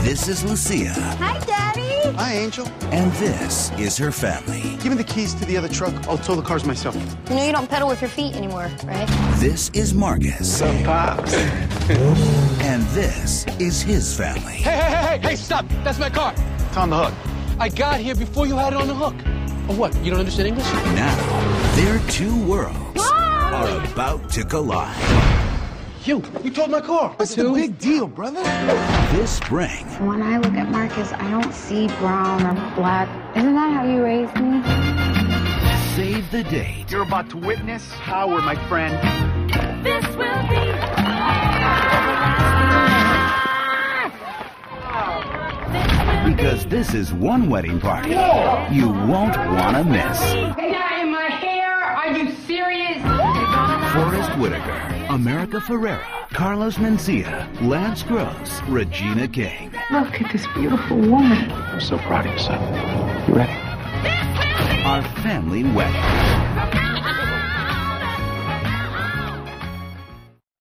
This is Lucia. Hi, Daddy. Hi, Angel. And this is her family. Give me the keys to the other truck. I'll tow the cars myself. You know you don't pedal with your feet anymore, right? This is Marcus. What's up, Pops? And this is his family. Hey, stop! That's my car. It's on the hook. I got here before you had it on the hook. Oh, what? You don't understand English? Now, their two worlds are about to collide. You towed my car. What's the big deal, brother? This spring, When I look at Marcus, I don't see brown or black. Isn't that how you raised me? save the date. You're about to witness Howard, my friend. This will be Because this is one wedding party you won't want to miss. That in my hair? Are you serious? Forrest Whitaker, America Ferrera, Carlos Mencia, Lance Gross, Regina King. Look at this beautiful woman. I'm so proud of you, son. You ready? Our family wedding.